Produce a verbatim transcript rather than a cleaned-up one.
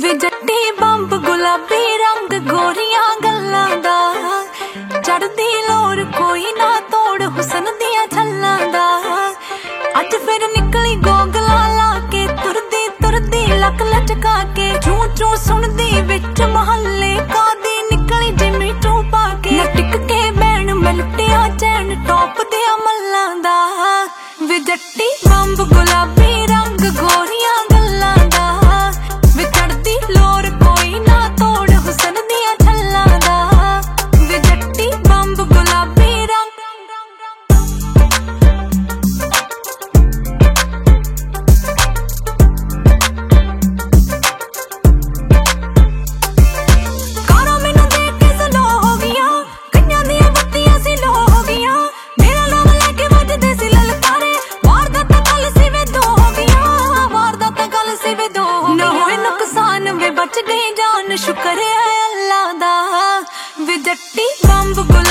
वे जट्टी बंब गुलाबी रंग गोरियां गल्लां दा चढ़दी लोर कोई ना तोड़ हुसन दिया छल्लां दा अज फिर निकली गोगला ला के तुरदी तुरदी लक लटका के चू चू सुनदी विच महल्ले कादी निकली जिमी टू पा के टिक के बैन मलटिया चैन टॉप दिया मल्लां दा वे जट्टी बंब गुलाबी रंग गोरियां गल्लां दा वे चढ़दी लोर कोई ना तोड़ हुसन दिया छल्लां दा वे जट्टी बंब गुलाबी रंग कारा मैनू देख के स्लो हो गईयां कईयां दियां बत्तियां सी लो हो गईयां मेरा नाम लेके वजदे सी ललकारे वारदात गल सी वे दो हो गईयां वारदात गल सी वे दो ना होए नुकसान वे बच गई जान शुक्र है अल्लाह दा वे जट्टी बंब गुलाबी